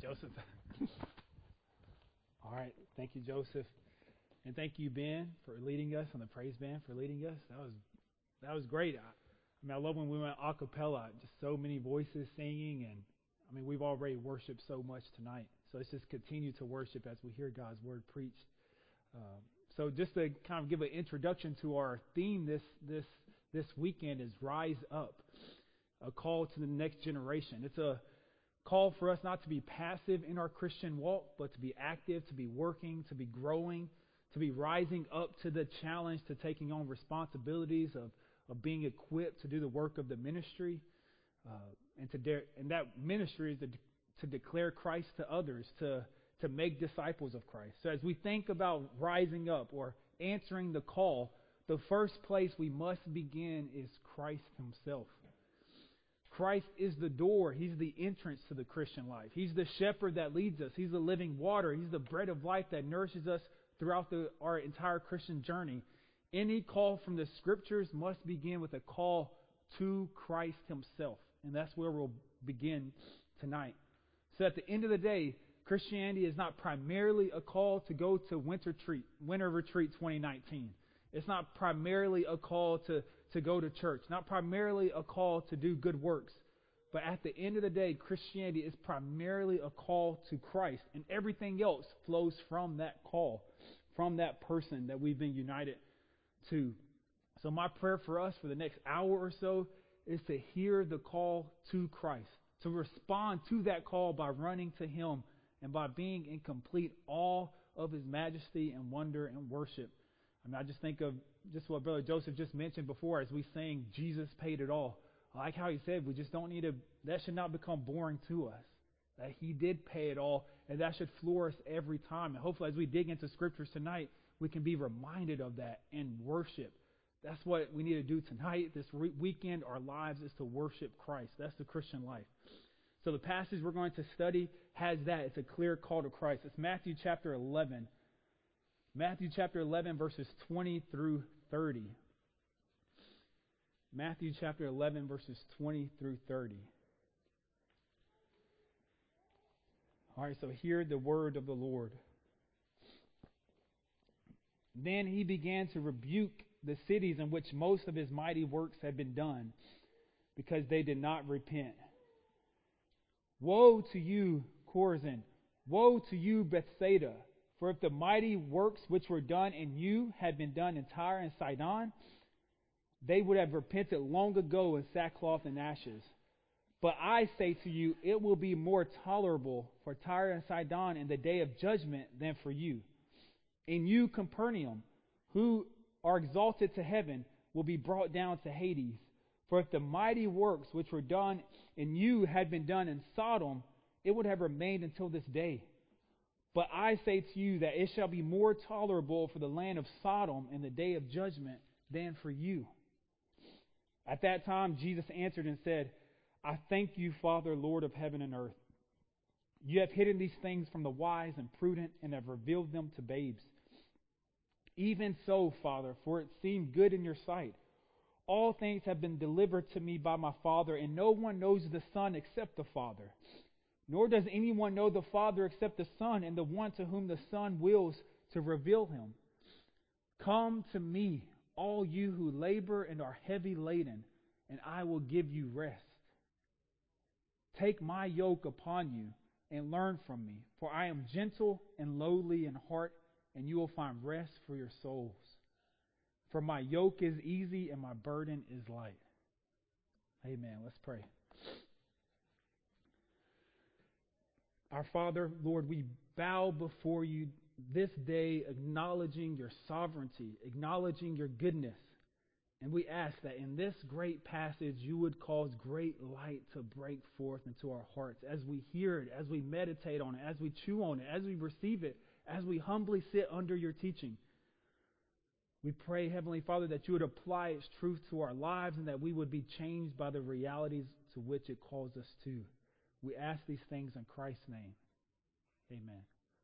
Joseph. All right. Thank you, Joseph. And thank you, Ben, for leading us, and the praise band for leading us. That was great. I love when we went a cappella, just so many voices singing, and we've already worshiped so much tonight. So let's just continue to worship as we hear God's word preached. So just to kind of give an introduction to our theme this weekend is Rise Up, a call to the next generation. It's a call for us not to be passive in our Christian walk, but to be active, to be working, to be growing, to be rising up to the challenge, to taking on responsibilities of being equipped to do the work of the ministry. And that ministry is to declare Christ to others, to make disciples of Christ. So as we think about rising up or answering the call, the first place we must begin is Christ himself. Christ is the door. He's the entrance to the Christian life. He's the shepherd that leads us. He's the living water. He's the bread of life that nourishes us throughout our entire Christian journey. Any call from the Scriptures must begin with a call to Christ himself. And that's where we'll begin tonight. So at the end of the day, Christianity is not primarily a call to go to Winter Retreat 2019. It's not primarily a call to go to church, not primarily a call to do good works. But at the end of the day, Christianity is primarily a call to Christ, and everything else flows from that call, from that person that we've been united to. So my prayer for us for the next hour or so is to hear the call to Christ, to respond to that call by running to Him and by being in complete awe of His majesty and wonder and worship. I just think of just what Brother Joseph just mentioned before as we sang, Jesus paid it all. I like how he said we just don't need that should not become boring to us. That He did pay it all, and that should floor us every time. And hopefully as we dig into Scriptures tonight, we can be reminded of that and worship. That's what we need to do tonight. This weekend, our lives is to worship Christ. That's the Christian life. So the passage we're going to study has that. It's a clear call to Christ. It's Matthew chapter 11. Matthew chapter 11, verses 20 through 30. Matthew chapter 11, verses 20 through 30. All right, so hear the word of the Lord. Then He began to rebuke the cities in which most of His mighty works had been done, because they did not repent. Woe to you, Chorazin! Woe to you, Bethsaida! For if the mighty works which were done in you had been done in Tyre and Sidon, they would have repented long ago in sackcloth and ashes. But I say to you, it will be more tolerable for Tyre and Sidon in the day of judgment than for you. And you, Capernaum, who are exalted to heaven, will be brought down to Hades. For if the mighty works which were done in you had been done in Sodom, it would have remained until this day. But I say to you that it shall be more tolerable for the land of Sodom in the day of judgment than for you. At that time Jesus answered and said, I thank you, Father, Lord of heaven and earth. You have hidden these things from the wise and prudent and have revealed them to babes. Even so, Father, for it seemed good in your sight. All things have been delivered to me by my Father, and no one knows the Son except the Father. Nor does anyone know the Father except the Son, and the one to whom the Son wills to reveal Him. Come to me, all you who labor and are heavy laden, and I will give you rest. Take my yoke upon you and learn from me, for I am gentle and lowly in heart, and you will find rest for your souls. For my yoke is easy and my burden is light. Amen. Let's pray. Our Father, Lord, we bow before you this day, acknowledging your sovereignty, acknowledging your goodness. And we ask that in this great passage, you would cause great light to break forth into our hearts as we hear it, as we meditate on it, as we chew on it, as we receive it, as we humbly sit under your teaching. We pray, Heavenly Father, that you would apply its truth to our lives and that we would be changed by the realities to which it calls us to. We ask these things in Christ's name. Amen.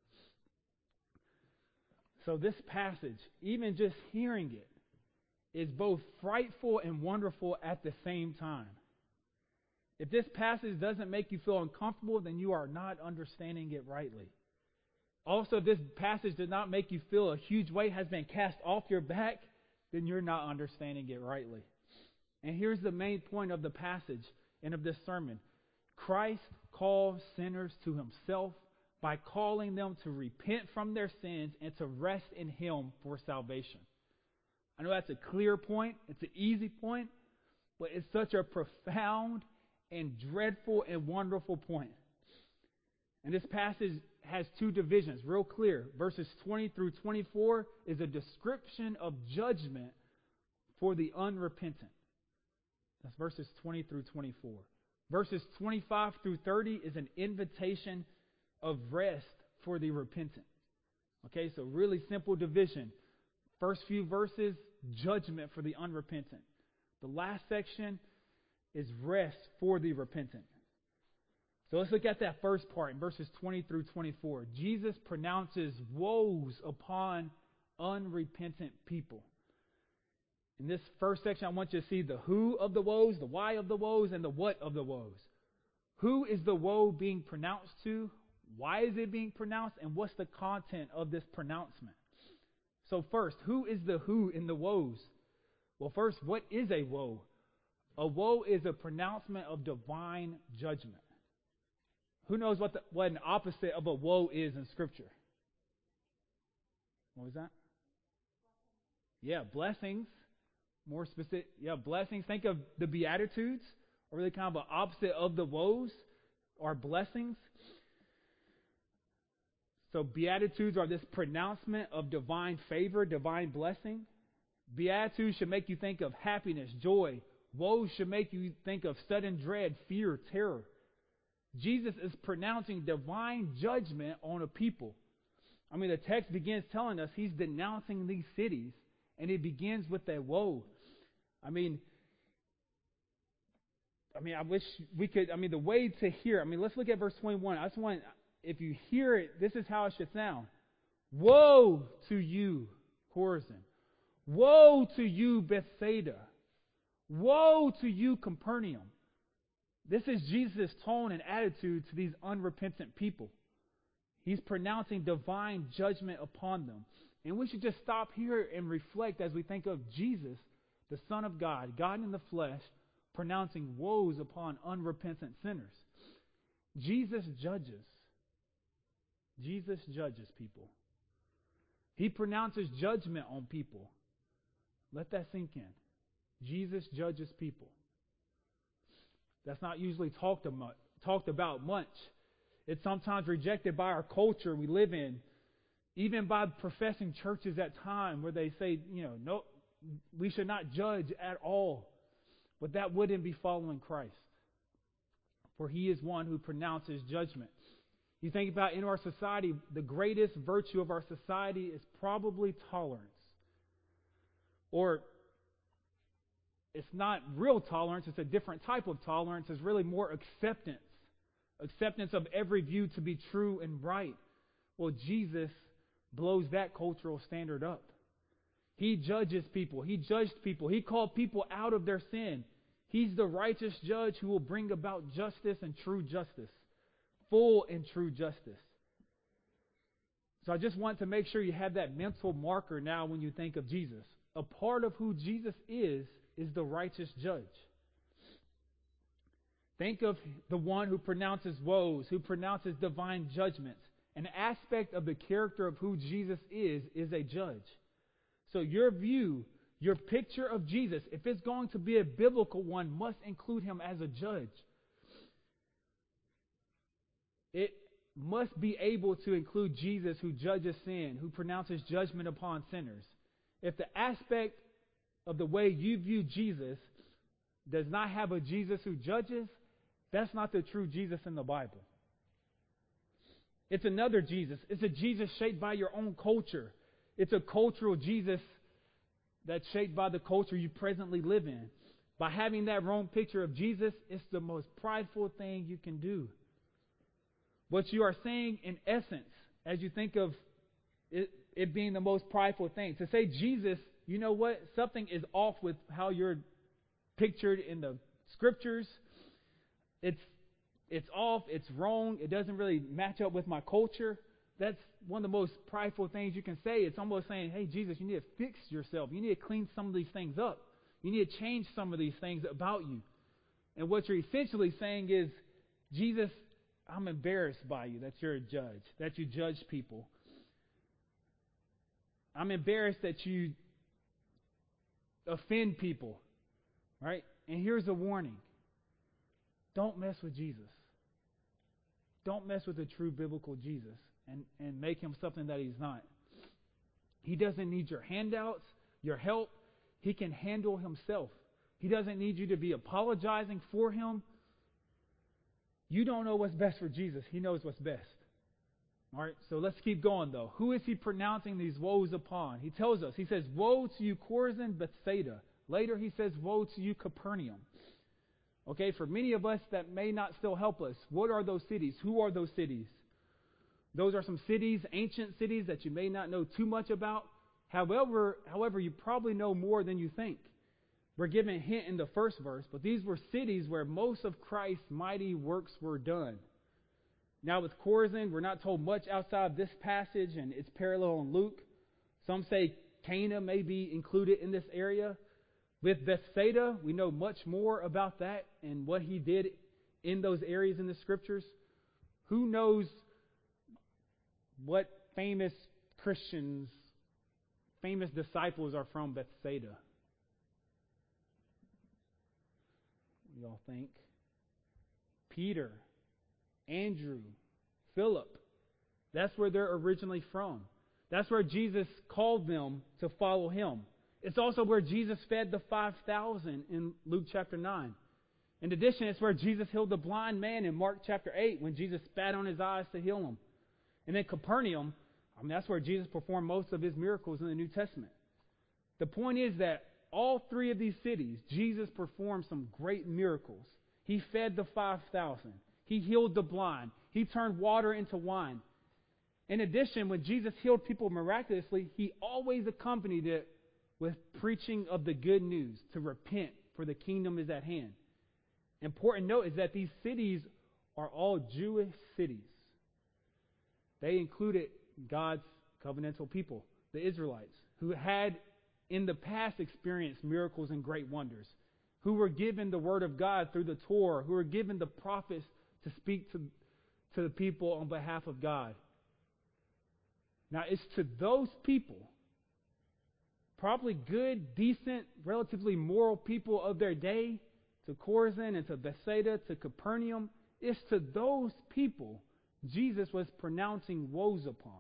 So this passage, even just hearing it, is both frightful and wonderful at the same time. If this passage doesn't make you feel uncomfortable, then you are not understanding it rightly. Also, if this passage did not make you feel a huge weight has been cast off your back, then you're not understanding it rightly. And here's the main point of the passage and of this sermon. Christ calls sinners to himself by calling them to repent from their sins and to rest in him for salvation. I know that's a clear point. It's an easy point. But it's such a profound and dreadful and wonderful point. And this passage has two divisions, real clear. Verses 20 through 24 is a description of judgment for the unrepentant. That's verses 20 through 24. Verses 25 through 30 is an invitation of rest for the repentant. Okay, so really simple division. First few verses, judgment for the unrepentant. The last section is rest for the repentant. So let's look at that first part in verses 20 through 24. Jesus pronounces woes upon unrepentant people. In this first section, I want you to see the who of the woes, the why of the woes, and the what of the woes. Who is the woe being pronounced to? Why is it being pronounced? And what's the content of this pronouncement? So first, who is the who in the woes? Well, first, what is a woe? A woe is a pronouncement of divine judgment. Who knows what an opposite of a woe is in Scripture? What was that? Yeah, blessings. More specific, blessings. Think of the Beatitudes, or really kind of an opposite of the woes, are blessings. So Beatitudes are this pronouncement of divine favor, divine blessing. Beatitudes should make you think of happiness, joy. Woes should make you think of sudden dread, fear, terror. Jesus is pronouncing divine judgment on a people. I mean, the text begins telling us he's denouncing these cities, and it begins with a woe. I mean, I wish we could, the way to hear, let's look at verse 21. I just want, if you hear it, this is how it should sound. Woe to you, Chorazin. Woe to you, Bethsaida. Woe to you, Capernaum. This is Jesus' tone and attitude to these unrepentant people. He's pronouncing divine judgment upon them. And we should just stop here and reflect as we think of Jesus, the Son of God, God in the flesh, pronouncing woes upon unrepentant sinners. Jesus judges. Jesus judges people. He pronounces judgment on people. Let that sink in. Jesus judges people. That's not usually talked about much. It's sometimes rejected by our culture we live in, even by professing churches at times where they say, no, we should not judge at all. But that wouldn't be following Christ. For he is one who pronounces judgment. You think about in our society, the greatest virtue of our society is probably tolerance. Or it's not real tolerance, it's a different type of tolerance. It's really more acceptance. Acceptance of every view to be true and right. Well, Jesus blows that cultural standard up. He judges people. He judged people. He called people out of their sin. He's the righteous judge who will bring about justice and true justice. Full and true justice. So I just want to make sure you have that mental marker now when you think of Jesus. A part of who Jesus is the righteous judge. Think of the one who pronounces woes, who pronounces divine judgments. An aspect of the character of who Jesus is a judge. So your view, your picture of Jesus, if it's going to be a biblical one, must include him as a judge. It must be able to include Jesus who judges sin, who pronounces judgment upon sinners. If the aspect of the way you view Jesus does not have a Jesus who judges, that's not the true Jesus in the Bible. It's another Jesus. It's a Jesus shaped by your own culture. It's a cultural Jesus that's shaped by the culture you presently live in. By having that wrong picture of Jesus, it's the most prideful thing you can do. What you are saying in essence, as you think of it being the most prideful thing, to say Jesus, you know what? Something is off with how you're pictured in the Scriptures. it's off, it's wrong, it doesn't really match up with my culture. That's one of the most prideful things you can say. It's almost saying, hey, Jesus, you need to fix yourself. You need to clean some of these things up. You need to change some of these things about you. And what you're essentially saying is, Jesus, I'm embarrassed by you that you're a judge, that you judge people. I'm embarrassed that you offend people, right? And here's a warning. Don't mess with Jesus. Don't mess with the true biblical Jesus and make him something that he's not. He doesn't need your handouts, your help. He can handle himself. He doesn't need you to be apologizing for him. You don't know what's best for Jesus. He knows what's best. All right, so let's keep going, though. Who is he pronouncing these woes upon? He tells us. He says, woe to you, Chorazin, Bethsaida. Later, he says, woe to you, Capernaum. Okay, for many of us that may not still help us, what are those cities? Who are those cities? Those are some cities, ancient cities that you may not know too much about. However, you probably know more than you think. We're given a hint in the first verse, but these were cities where most of Christ's mighty works were done. Now with Chorazin, we're not told much outside this passage, and it's parallel in Luke. Some say Cana may be included in this area. With Bethsaida, we know much more about that and what he did in those areas in the Scriptures. Who knows what famous Christians, famous disciples are from Bethsaida? What do y'all think? Peter, Andrew, Philip. That's where they're originally from. That's where Jesus called them to follow him. It's also where Jesus fed the 5,000 in Luke chapter 9. In addition, it's where Jesus healed the blind man in Mark chapter 8 when Jesus spat on his eyes to heal him. And then Capernaum, that's where Jesus performed most of his miracles in the New Testament. The point is that all three of these cities, Jesus performed some great miracles. He fed the 5,000. He healed the blind. He turned water into wine. In addition, when Jesus healed people miraculously, he always accompanied it with preaching of the good news to repent, for the kingdom is at hand. Important note is that these cities are all Jewish cities. They included God's covenantal people, the Israelites, who had in the past experienced miracles and great wonders, who were given the word of God through the Torah, who were given the prophets to speak to the people on behalf of God. Now, it's to those people, probably good, decent, relatively moral people of their day, to Chorazin and to Bethsaida, to Capernaum, it's to those people Jesus was pronouncing woes upon.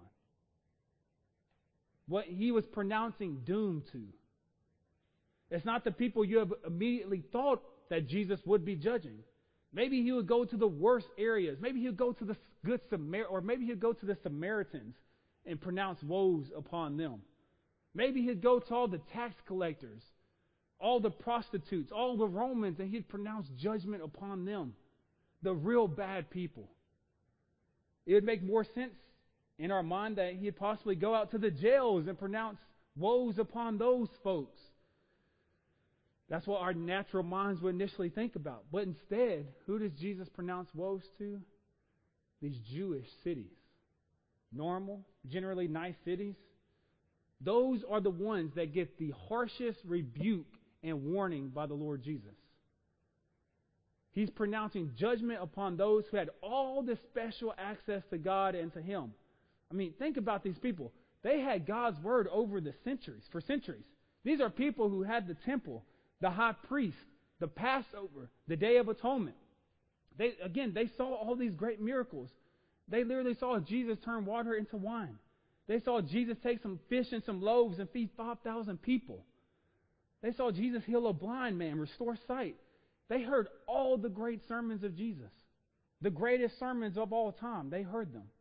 What he was pronouncing doom to. It's not the people you have immediately thought that Jesus would be judging. Maybe he would go to the worst areas. Maybe he would go to the good or maybe he'd go to the Samaritans and pronounce woes upon them. Maybe he'd go to all the tax collectors, all the prostitutes, all the Romans, and he'd pronounce judgment upon them. The real bad people. It would make more sense in our mind that he'd possibly go out to the jails and pronounce woes upon those folks. That's what our natural minds would initially think about. But instead, who does Jesus pronounce woes to? These Jewish cities. Normal, generally nice cities. Those are the ones that get the harshest rebuke and warning by the Lord Jesus. He's pronouncing judgment upon those who had all the special access to God and to him. I mean, think about these people. They had God's word over the centuries, for centuries. These are people who had the temple, the high priest, the Passover, the Day of Atonement. They saw all these great miracles. They literally saw Jesus turn water into wine. They saw Jesus take some fish and some loaves and feed 5,000 people. They saw Jesus heal a blind man, restore sight. They heard all the great sermons of Jesus. The greatest sermons of all time. They heard them.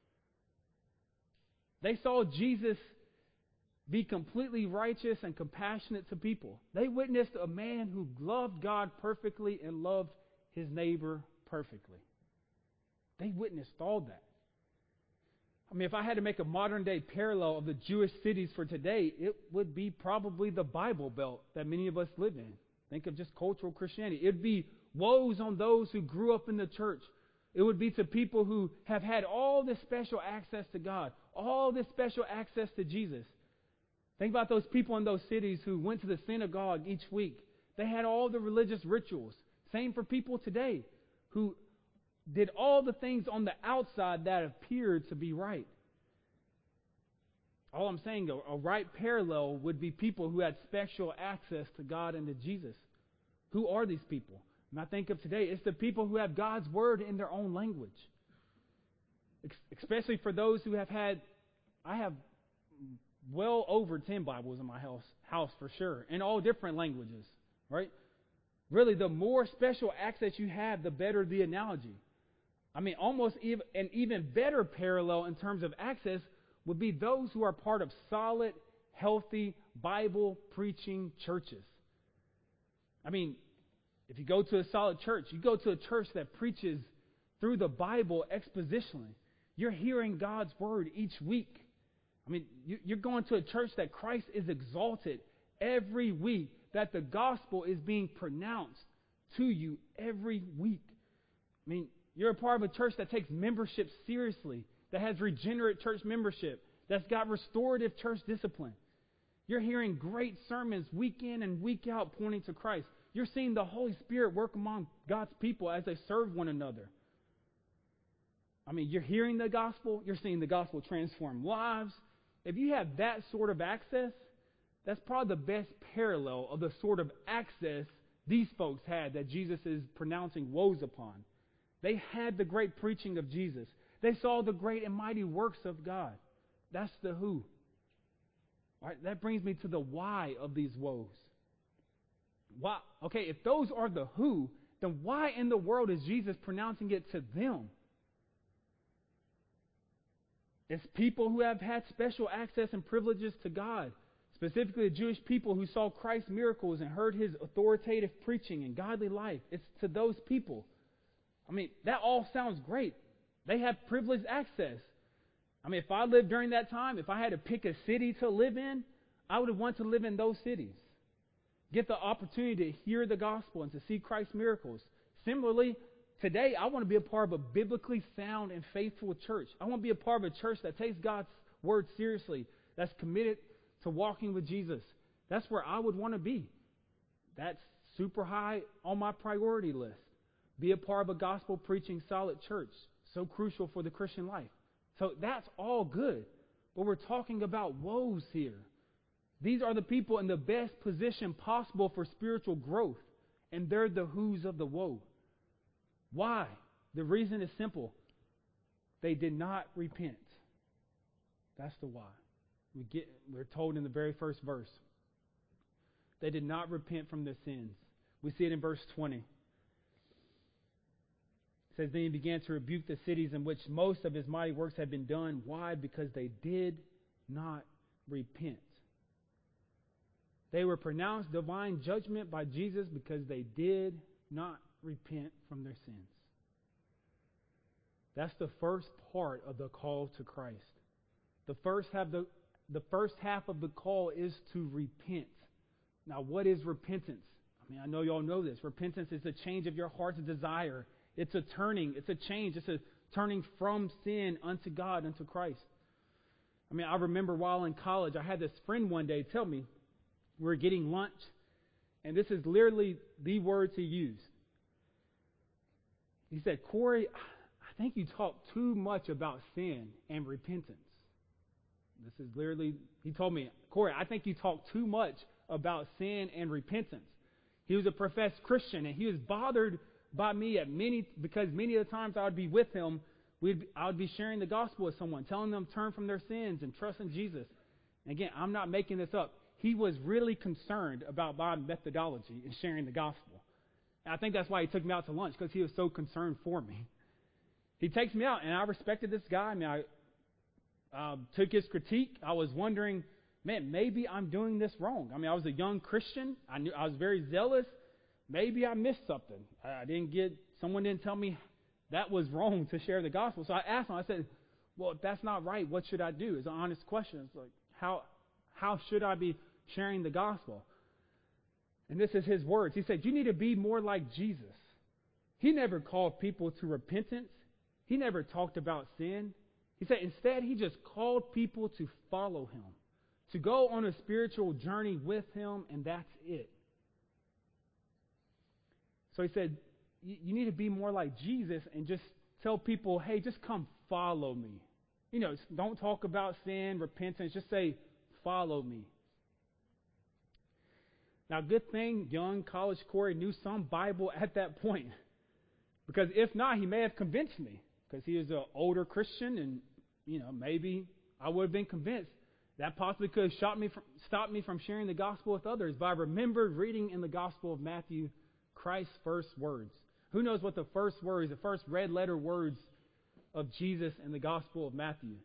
They saw Jesus be completely righteous and compassionate to people. They witnessed a man who loved God perfectly and loved his neighbor perfectly. They witnessed all that. I mean, if I had to make a modern day parallel of the Jewish cities for today, it would be probably the Bible Belt that many of us live in. Think of just cultural Christianity. It'd be woes on those who grew up in the church. It would be to people who have had all this special access to God, all this special access to Jesus. Think about those people in those cities who went to the synagogue each week. They had all the religious rituals. Same for people today who did all the things on the outside that appeared to be right. All I'm saying, a right parallel would be people who had special access to God and to Jesus. Who are these people? And I think of today, it's the people who have God's Word in their own language. Especially for those who have had, I have well over 10 Bibles in my house for sure, in all different languages, right? Really, the more special access you have, the better the analogy. I mean, almost an even better parallel in terms of access would be those who are part of solid, healthy, Bible-preaching churches. I mean, if you go to a solid church, you go to a church that preaches through the Bible expositionally. You're hearing God's Word each week. I mean, you're going to a church that Christ is exalted every week, that the gospel is being pronounced to you every week. I mean, you're a part of a church that takes membership seriously, that has regenerate church membership, that's got restorative church discipline. You're hearing great sermons week in and week out pointing to Christ. You're seeing the Holy Spirit work among God's people as they serve one another. I mean, you're hearing the gospel. You're seeing the gospel transform lives. If you have that sort of access, that's probably the best parallel of the sort of access these folks had that Jesus is pronouncing woes upon. They had the great preaching of Jesus. They saw the great and mighty works of God. That's the who. All right, that brings me to the why of these woes. Why? Okay, if those are the who, then why in the world is Jesus pronouncing it to them? It's people who have had special access and privileges to God, specifically the Jewish people who saw Christ's miracles and heard his authoritative preaching and godly life. It's to those people. I mean, that all sounds great. They have privileged access. I mean, if I lived during that time, if I had to pick a city to live in, I would have wanted to live in those cities. Get the opportunity to hear the gospel and to see Christ's miracles. Similarly, today, I want to be a part of a biblically sound and faithful church. I want to be a part of a church that takes God's word seriously, that's committed to walking with Jesus. That's where I would want to be. That's super high on my priority list. Be a part of a gospel-preaching solid church. So crucial for the Christian life. So that's all good. But we're talking about woes here. These are the people in the best position possible for spiritual growth. And they're the who's of the woe. Why? The reason is simple. They did not repent. That's the why. We're told in the very first verse. They did not repent from their sins. We see it in verse 20. It says, then he began to rebuke the cities in which most of his mighty works had been done. Why? Because they did not repent. They were pronounced divine judgment by Jesus because they did not repent from their sins. That's the first part of the call to Christ. The first half of the call is to repent. Now, what is repentance? I mean, I know you all know this. Repentance is a change of your heart's desire. It's a turning. It's a change. It's a turning from sin unto God, unto Christ. I mean, I remember while in college, I had this friend one day tell me, we were getting lunch, and this is literally the words he used. He said, Corey, I think you talk too much about sin and repentance. This is literally, he told me, Corey, I think you talk too much about sin and repentance. He was a professed Christian, and he was bothered by me because many of the times I would be with him, I would be sharing the gospel with someone, telling them to turn from their sins and trust in Jesus. And again, I'm not making this up. He was really concerned about my methodology in sharing the gospel. And I think that's why he took me out to lunch, because he was so concerned for me. He takes me out, and I respected this guy. I mean, I took his critique. I was wondering, man, maybe I'm doing this wrong. I mean, I was a young Christian. I was very zealous. Maybe I missed something. Someone didn't tell me that was wrong to share the gospel. So I asked him, I said, well, if that's not right, what should I do? It's an honest question. It's like, how should I be sharing the gospel? And this is his words. He said, you need to be more like Jesus. He never called people to repentance. He never talked about sin. He said instead he just called people to follow him, to go on a spiritual journey with him, and that's it. So he said, you need to be more like Jesus and just tell people, hey, just come follow me. Don't talk about sin, repentance. Just say, follow me. Now, good thing young college Corey knew some Bible at that point. Because if not, he may have convinced me. Because he was an older Christian and, maybe I would have been convinced. That possibly could have stopped me from sharing the gospel with others. But I remembered reading in the Gospel of Matthew Christ's first words. Who knows what the first words, the first red letter words of Jesus in the Gospel of Matthew?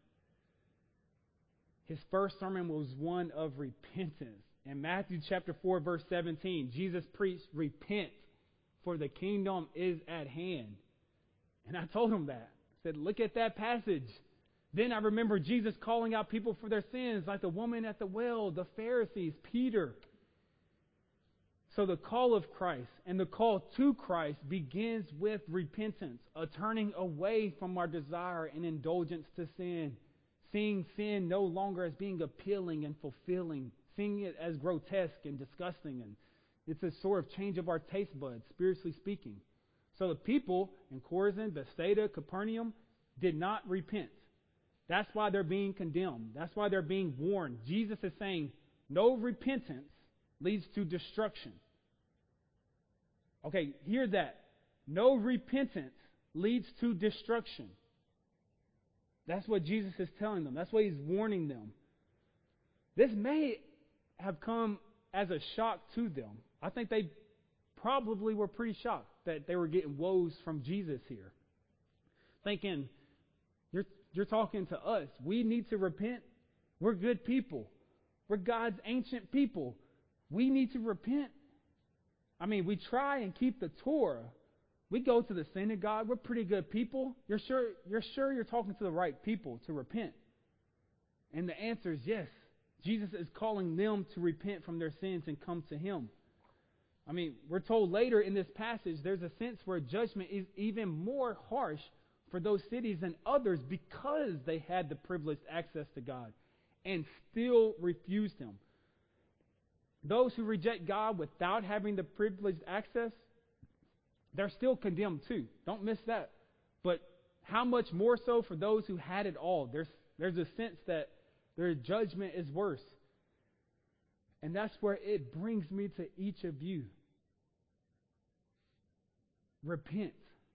His first sermon was one of repentance. In Matthew chapter 4, verse 17, Jesus preached, repent, for the kingdom is at hand. And I told him that. I said, look at that passage. Then I remember Jesus calling out people for their sins, like the woman at the well, the Pharisees, Peter. So the call of Christ and the call to Christ begins with repentance, a turning away from our desire and indulgence to sin, seeing sin no longer as being appealing and fulfilling, seeing it as grotesque and disgusting. And it's a sort of change of our taste buds, spiritually speaking. So the people in Chorazin, Bethsaida, Capernaum did not repent. That's why they're being condemned. That's why they're being warned. Jesus is saying no repentance leads to destruction. Okay, hear that. No repentance leads to destruction. That's what Jesus is telling them. That's what he's warning them. This may have come as a shock to them. I think they probably were pretty shocked that they were getting woes from Jesus here. Thinking, you're talking to us. We need to repent. We're good people. We're God's ancient people. We need to repent. I mean, we try and keep the Torah. We go to the synagogue. We're pretty good people. You're sure you're talking to the right people to repent? And the answer is yes. Jesus is calling them to repent from their sins and come to him. I mean, we're told later in this passage, there's a sense where judgment is even more harsh for those cities than others because they had the privileged access to God and still refused him. Those who reject God without having the privileged access, they're still condemned too. Don't miss that. But how much more so for those who had it all? There's a sense that their judgment is worse. And that's where it brings me to each of you. Repent.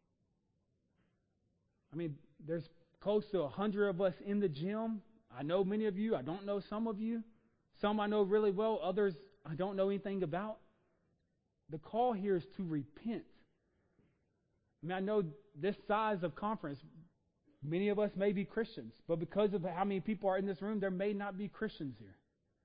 I mean, there's close to 100 of us in the gym. I know many of you. I don't know some of you. Some I know really well. Others I don't know anything about. The call here is to repent. I mean, I know this size of conference, many of us may be Christians, but because of how many people are in this room, there may not be Christians here.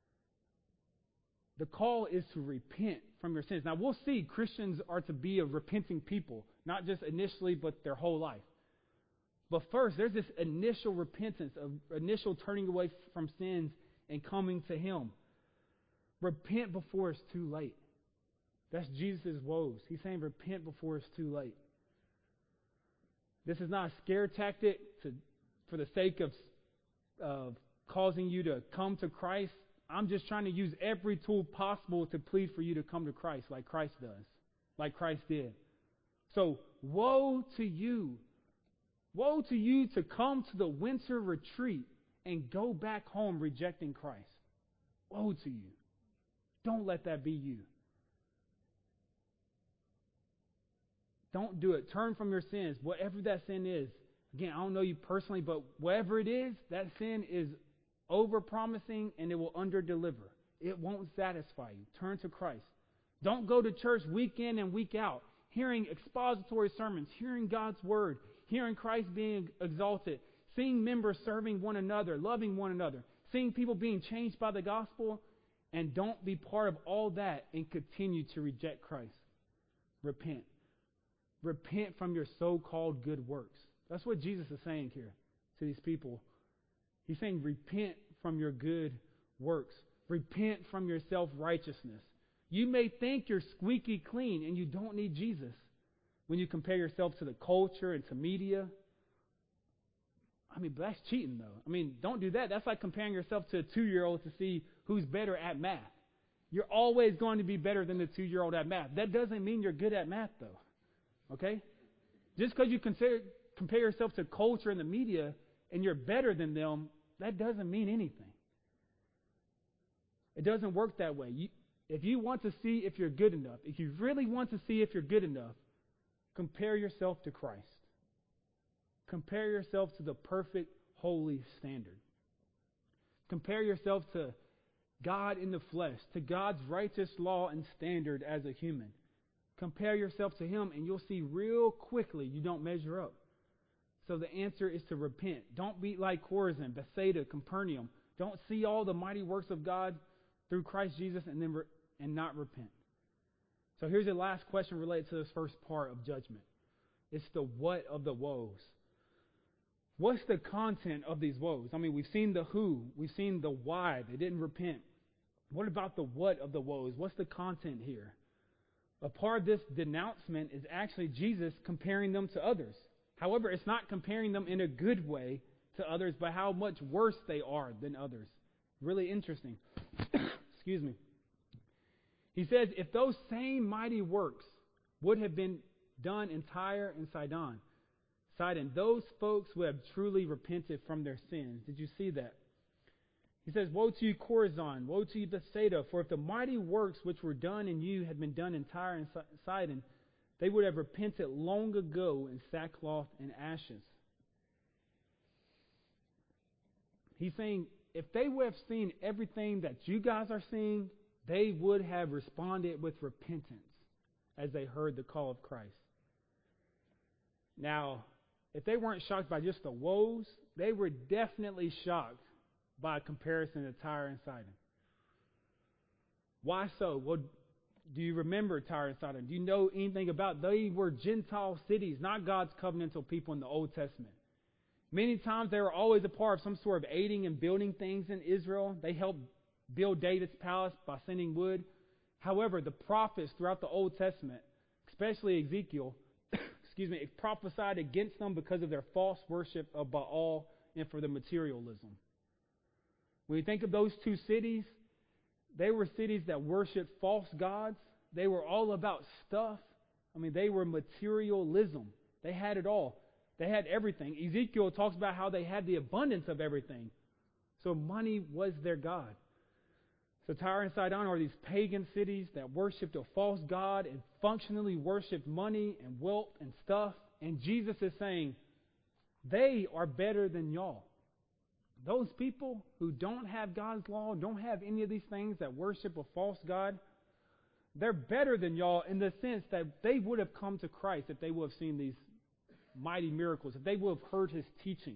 The call is to repent from your sins. Now, we'll see Christians are to be a repenting people, not just initially, but their whole life. But first, there's this initial repentance, initial turning away from sins and coming to him. Repent before it's too late. That's Jesus' woes. He's saying repent before it's too late. This is not a scare tactic for the sake of causing you to come to Christ. I'm just trying to use every tool possible to plead for you to come to Christ like Christ does, like Christ did. So, woe to you. Woe to you to come to the winter retreat and go back home rejecting Christ. Woe to you. Don't let that be you. Don't do it. Turn from your sins, whatever that sin is. Again, I don't know you personally, but whatever it is, that sin is over-promising and it will under-deliver. It won't satisfy you. Turn to Christ. Don't go to church week in and week out, hearing expository sermons, hearing God's word, hearing Christ being exalted, seeing members serving one another, loving one another, seeing people being changed by the gospel, and don't be part of all that and continue to reject Christ. Repent. Repent from your so-called good works. That's what Jesus is saying here to these people. He's saying repent from your good works. Repent from your self-righteousness. You may think you're squeaky clean and you don't need Jesus when you compare yourself to the culture and to media. I mean, but that's cheating, though. I mean, don't do that. That's like comparing yourself to a 2-year-old to see who's better at math. You're always going to be better than the 2-year-old at math. That doesn't mean you're good at math, though. Okay? Just because you compare yourself to culture and the media and you're better than them, that doesn't mean anything. It doesn't work that way. If you want to see if you're good enough, if you really want to see if you're good enough, compare yourself to Christ. Compare yourself to the perfect, holy standard. Compare yourself to God in the flesh, to God's righteous law and standard as a human. Compare yourself to Him, and you'll see real quickly you don't measure up. So the answer is to repent. Don't be like Chorazin, Bethsaida, Capernaum. Don't see all the mighty works of God through Christ Jesus and not repent. So here's the last question related to this first part of judgment. It's the what of the woes. What's the content of these woes? I mean, we've seen the who. We've seen the why. They didn't repent. What about the what of the woes? What's the content here? A part of this denouncement is actually Jesus comparing them to others. However, it's not comparing them in a good way to others, but how much worse they are than others. Really interesting. Excuse me. He says, if those same mighty works would have been done in Tyre and Sidon, those folks would have truly repented from their sins. Did you see that? He says, woe to you, Chorazin, woe to you, Bethsaida, for if the mighty works which were done in you had been done in Tyre and Sidon, they would have repented long ago in sackcloth and ashes. He's saying, if they would have seen everything that you guys are seeing, they would have responded with repentance as they heard the call of Christ. Now, if they weren't shocked by just the woes, they were definitely shocked by a comparison to Tyre and Sidon. Why so? Well, do you remember Tyre and Sidon? Do you know anything about? They were Gentile cities, not God's covenantal people in the Old Testament. Many times they were always a part of some sort of aiding and building things in Israel. They helped build David's palace by sending wood. However, the prophets throughout the Old Testament, especially Ezekiel, it prophesied against them because of their false worship of Baal and for the materialism. When you think of those two cities, they were cities that worshiped false gods. They were all about stuff. I mean, they were materialism. They had it all. They had everything. Ezekiel talks about how they had the abundance of everything. So money was their god. So Tyre and Sidon are these pagan cities that worshipped a false god and functionally worshipped money and wealth and stuff. And Jesus is saying, they are better than y'all. Those people who don't have God's law, don't have any of these things, that worship a false god, they're better than y'all in the sense that they would have come to Christ if they would have seen these mighty miracles, if they would have heard His teaching.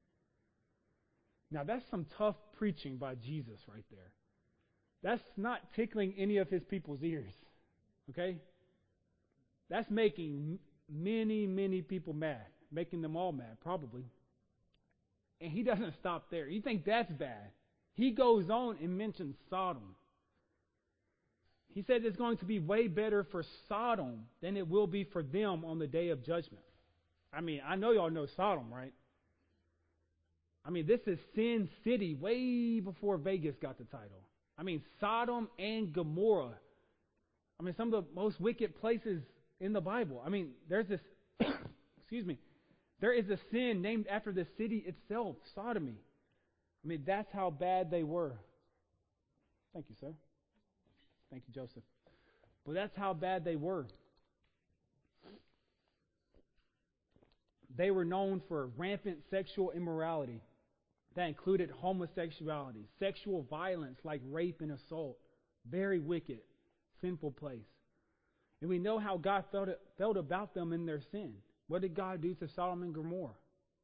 Now that's some tough preaching by Jesus right there. That's not tickling any of His people's ears. Okay? That's making many, many people mad. Making them all mad, probably. And He doesn't stop there. You think that's bad? He goes on and mentions Sodom. He said it's going to be way better for Sodom than it will be for them on the day of judgment. I mean, I know y'all know Sodom, right? I mean, this is Sin City way before Vegas got the title. I mean, Sodom and Gomorrah. I mean, some of the most wicked places in the Bible. I mean, there's this, there is a sin named after the city itself, sodomy. I mean, that's how bad they were. Thank you, sir. Thank you, Joseph. But that's how bad they were. They were known for rampant sexual immorality. That included homosexuality, sexual violence like rape and assault. Very wicked, sinful place. And we know how God felt about them in their sin. What did God do to Sodom and Gomorrah?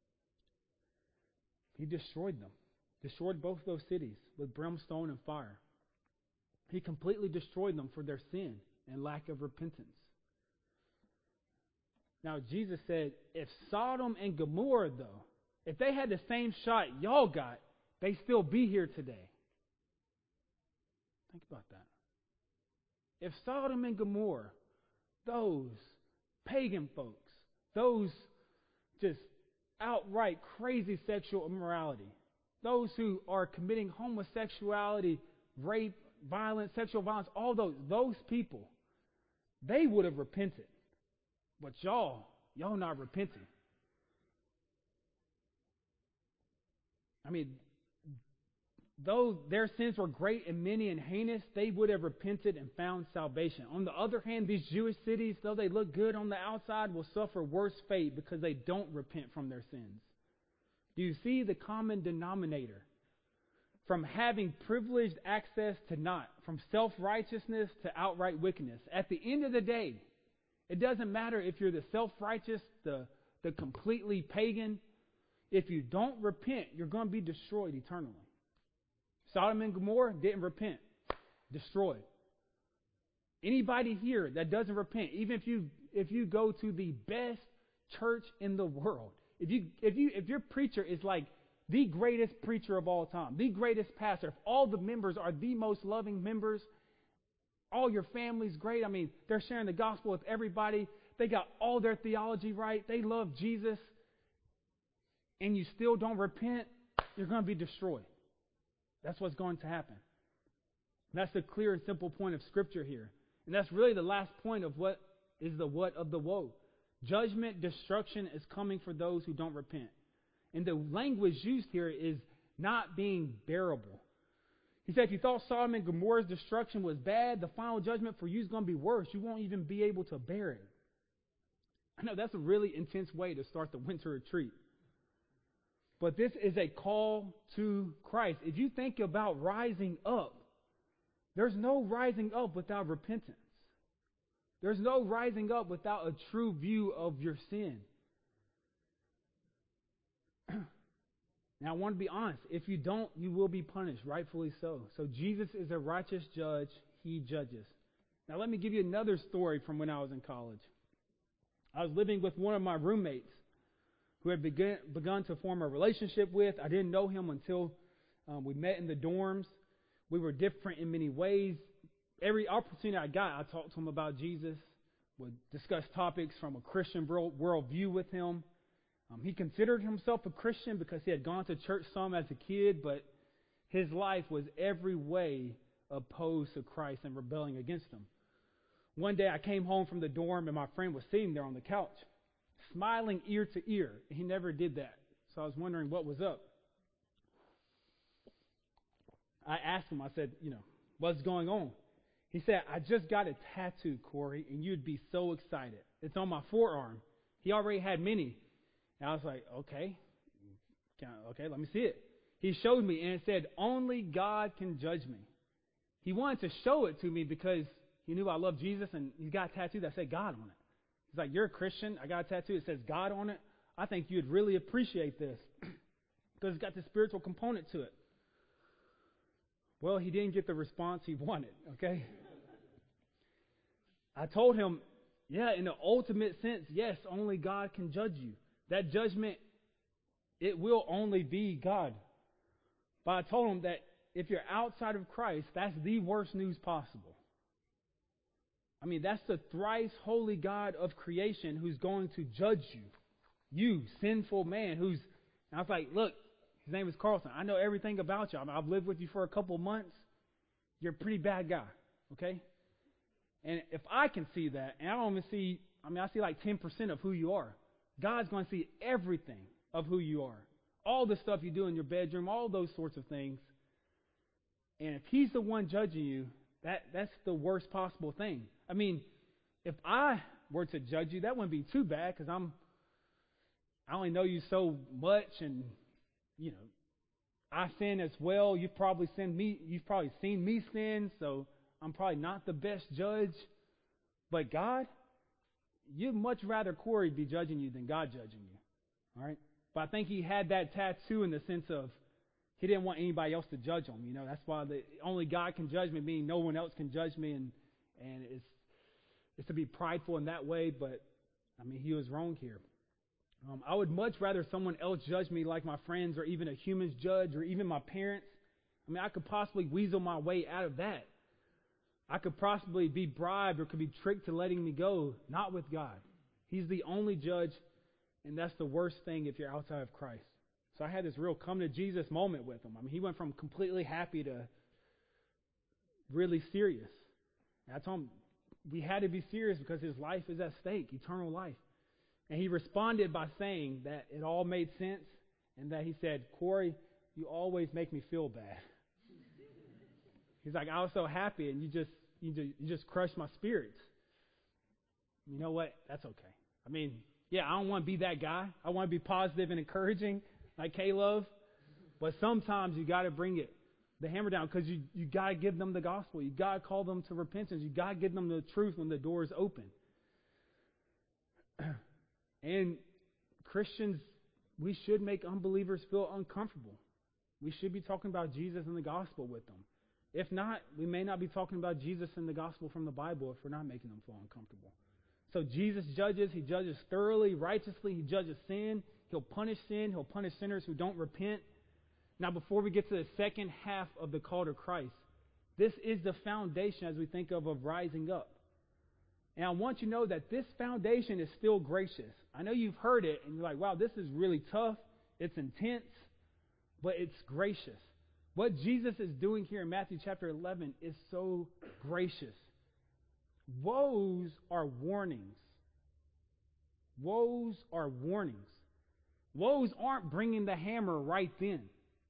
He destroyed them. Destroyed both those cities with brimstone and fire. He completely destroyed them for their sin and lack of repentance. Now, Jesus said, if Sodom and Gomorrah, though, if they had the same shot y'all got, they'd still be here today. Think about that. If Sodom and Gomorrah, those pagan folks, those just outright crazy sexual immorality, those who are committing homosexuality, rape, violence, sexual violence, all those people, they would have repented. But y'all not repenting. I mean, though their sins were great and many and heinous, they would have repented and found salvation. On the other hand, these Jewish cities, though they look good on the outside, will suffer worse fate because they don't repent from their sins. Do you see the common denominator? From having privileged access to not, from self-righteousness to outright wickedness. At the end of the day, it doesn't matter if you're the self-righteous, the completely pagan. If you don't repent, you're going to be destroyed eternally. Sodom and Gomorrah didn't repent. Destroyed. Anybody here that doesn't repent, even if you go to the best church in the world, if your preacher is like the greatest preacher of all time, the greatest pastor, if all the members are the most loving members, all your family's great. I mean, they're sharing the gospel with everybody. They got all their theology right. They love Jesus. And you still don't repent, you're going to be destroyed. That's what's going to happen. That's the clear and simple point of Scripture here. And that's really the last point of what is the what of the woe. Judgment, destruction is coming for those who don't repent. And the language used here is not being bearable. He said, if you thought Sodom and Gomorrah's destruction was bad, the final judgment for you is going to be worse. You won't even be able to bear it. I know that's a really intense way to start the winter retreat. But this is a call to Christ. If you think about rising up, there's no rising up without repentance. There's no rising up without a true view of your sin. Now, I want to be honest. If you don't, you will be punished, rightfully so. So Jesus is a righteous judge. He judges. Now, let me give you another story from when I was in college. I was living with one of my roommates who had begun to form a relationship with. I didn't know him until we met in the dorms. We were different in many ways. Every opportunity I got, I talked to him about Jesus, would discuss topics from a Christian worldview with him. He considered himself a Christian because he had gone to church some as a kid, but his life was every way opposed to Christ and rebelling against him. One day I came home from the dorm and my friend was sitting there on the couch, smiling ear to ear. He never did that. So I was wondering what was up. I asked him, I said, what's going on? He said, I just got a tattoo, Corey, and you'd be so excited. It's on my forearm. He already had many. And I was like, okay, let me see it. He showed me, and it said, only God can judge me. He wanted to show it to me because he knew I loved Jesus, and he's got a tattoo that said God on it. He's like, you're a Christian. I got a tattoo that says God on it. I think you'd really appreciate this because it's got the spiritual component to it. Well, he didn't get the response he wanted, okay? I told him, yeah, in the ultimate sense, yes, only God can judge you. That judgment, it will only be God. But I told him that if you're outside of Christ, that's the worst news possible. I mean, that's the thrice holy God of creation who's going to judge you. You, sinful man, and I was like, look, his name is Carlson. I know everything about you. I've lived with you for a couple months. You're a pretty bad guy, okay? And if I can see that, and I see like 10% of who you are. God's going to see everything of who you are. All the stuff you do in your bedroom, all those sorts of things. And if he's the one judging you, that's the worst possible thing. I mean, if I were to judge you, that wouldn't be too bad because I only know you so much, and I sin as well. You've probably seen me sin, so I'm probably not the best judge. But God, you'd much rather Corey be judging you than God judging you. All right? But I think he had that tattoo in the sense of he didn't want anybody else to judge him. That's why only God can judge me, meaning no one else can judge me, and it's to be prideful in that way. But I mean, he was wrong here. I would much rather someone else judge me like my friends or even a human's judge or even my parents. I mean, I could possibly weasel my way out of that. I could possibly be bribed or could be tricked to letting me go. Not with God. He's the only judge, and that's the worst thing if you're outside of Christ. So I had this real come to Jesus moment with him. I mean, he went from completely happy to really serious. And I told him we had to be serious because his life is at stake, eternal life. And he responded by saying that it all made sense and that he said, Corey, you always make me feel bad. He's like, I was so happy and you just crushed my spirits. You know what? That's okay. I mean, yeah, I don't want to be that guy. I want to be positive and encouraging like K-Love. But sometimes you got to bring the hammer down because you got to give them the gospel. You got to call them to repentance. You got to give them the truth when the door is open. And Christians, we should make unbelievers feel uncomfortable. We should be talking about Jesus and the gospel with them. If not, we may not be talking about Jesus and the gospel from the Bible if we're not making them feel uncomfortable. So Jesus judges. He judges thoroughly, righteously. He judges sin. He'll punish sin. He'll punish sinners who don't repent. Now, before we get to the second half of the call to Christ, this is the foundation as we think of rising up. And I want you to know that this foundation is still gracious. I know you've heard it and you're like, wow, this is really tough. It's intense, but it's gracious. What Jesus is doing here in Matthew chapter 11 is so gracious. Woes are warnings. Woes are warnings. Woes aren't bringing the hammer right then.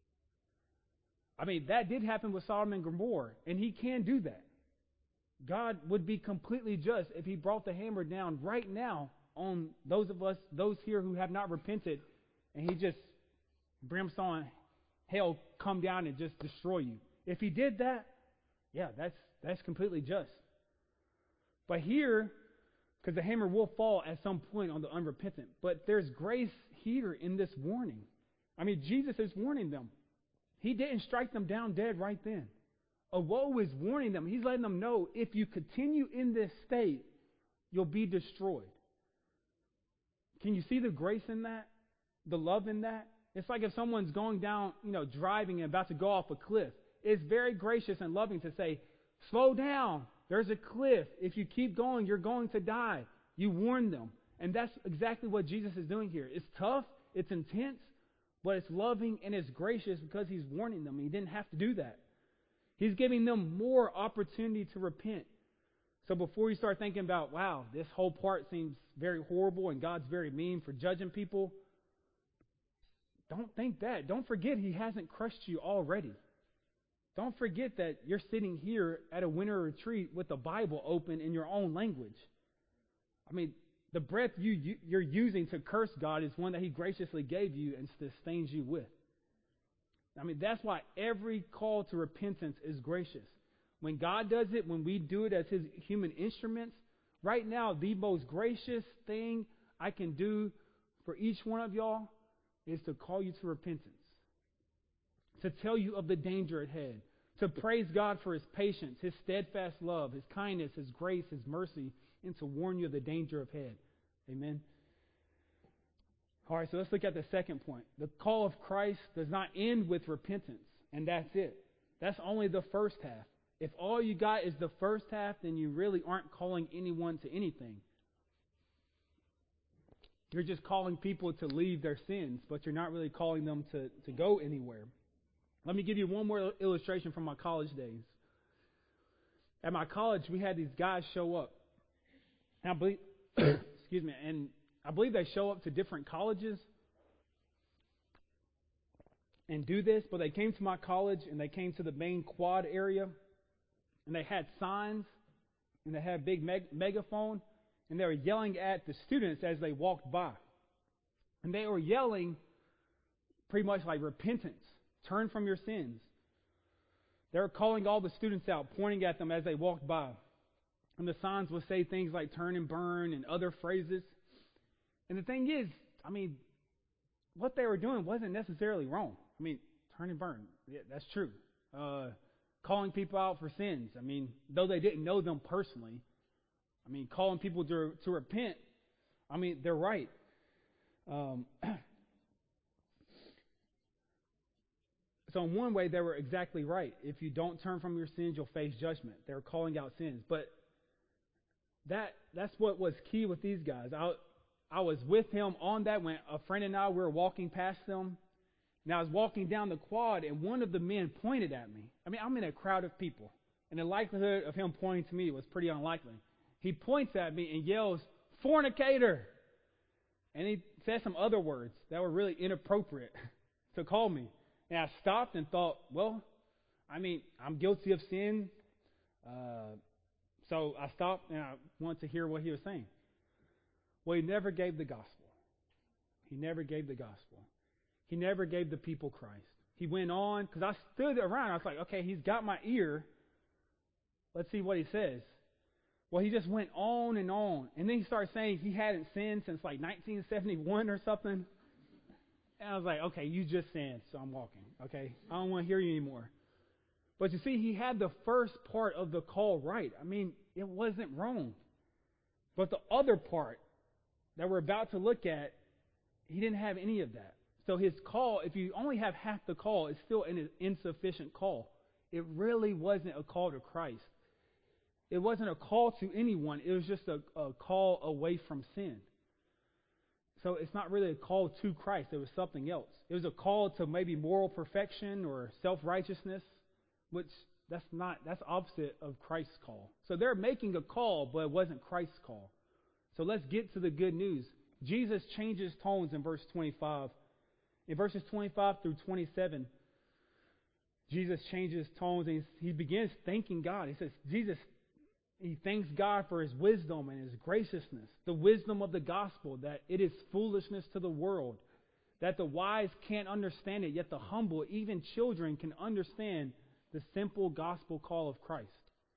I mean, that did happen with Sodom and Gomorrah, and he can do that. God would be completely just if he brought the hammer down right now on those of us, those here who have not repented, and he just brimstone, hell come down and just destroy you. If he did that, yeah, that's completely just. But here, because the hammer will fall at some point on the unrepentant, but there's grace here in this warning. I mean, Jesus is warning them. He didn't strike them down dead right then. A woe is warning them. He's letting them know if you continue in this state, you'll be destroyed. Can you see the grace in that? The love in that? It's like if someone's going down, driving and about to go off a cliff. It's very gracious and loving to say, slow down. There's a cliff. If you keep going, you're going to die. You warn them. And that's exactly what Jesus is doing here. It's tough. It's intense. But it's loving and it's gracious because he's warning them. He didn't have to do that. He's giving them more opportunity to repent. So before you start thinking about, wow, this whole part seems very horrible and God's very mean for judging people, don't think that. Don't forget he hasn't crushed you already. Don't forget that you're sitting here at a winter retreat with the Bible open in your own language. I mean, the breath you're using to curse God is one that he graciously gave you and sustains you with. I mean, that's why every call to repentance is gracious. When God does it, when we do it as his human instruments, right now, the most gracious thing I can do for each one of y'all is to call you to repentance, to tell you of the danger ahead, to praise God for his patience, his steadfast love, his kindness, his grace, his mercy, and to warn you of the danger ahead. Amen. All right, so let's look at the second point. The call of Christ does not end with repentance, and that's it. That's only the first half. If all you got is the first half, then you really aren't calling anyone to anything. You're just calling people to leave their sins, but you're not really calling them to go anywhere. Let me give you one more illustration from my college days. At my college, we had these guys show up. And I believe, and I believe they show up to different colleges and do this, but they came to my college and they came to the main quad area and they had signs and they had a big megaphone and they were yelling at the students as they walked by. And they were yelling pretty much like repentance, turn from your sins. They were calling all the students out, pointing at them as they walked by. And the signs would say things like turn and burn and other phrases. And the thing is, I mean, what they were doing wasn't necessarily wrong. I mean, turn and burn. Yeah, that's true. Calling people out for sins. I mean, though they didn't know them personally, I mean, calling people to repent, I mean, they're right. So so in one way, they were exactly right. If you don't turn from your sins, you'll face judgment. They were calling out sins. But that's what was key with these guys. I was with him on that when a friend and I were walking past them. And I was walking down the quad, and one of the men pointed at me. I mean, I'm in a crowd of people, and the likelihood of him pointing to me was pretty unlikely. He points at me and yells, "Fornicator!" And he said some other words that were really inappropriate to call me. And I stopped and thought, well, I mean, I'm guilty of sin. So I stopped and I wanted to hear what he was saying. Well, he never gave the gospel. He never gave the gospel. He never gave the people Christ. He went on, because I stood around. I was like, okay, he's got my ear. Let's see what he says. Well, he just went on. And then he started saying he hadn't sinned since like 1971 or something. And I was like, okay, you just sinned, so I'm walking. Okay, I don't want to hear you anymore. But you see, he had the first part of the call right. I mean, it wasn't wrong. But the other part that we're about to look at, he didn't have any of that. So his call, if you only have half the call, it's still an insufficient call. It really wasn't a call to Christ. It wasn't a call to anyone. It was just a call away from sin. So it's not really a call to Christ. It was something else. It was a call to maybe moral perfection or self-righteousness, which that's opposite of Christ's call. So they're making a call, but it wasn't Christ's call. So let's get to the good news. Jesus changes tones in verse 25. In verses 25 through 27, Jesus changes tones and he begins thanking God. He says, he thanks God for his wisdom and his graciousness, the wisdom of the gospel, that it is foolishness to the world, that the wise can't understand it, yet the humble, even children, can understand the simple gospel call of Christ.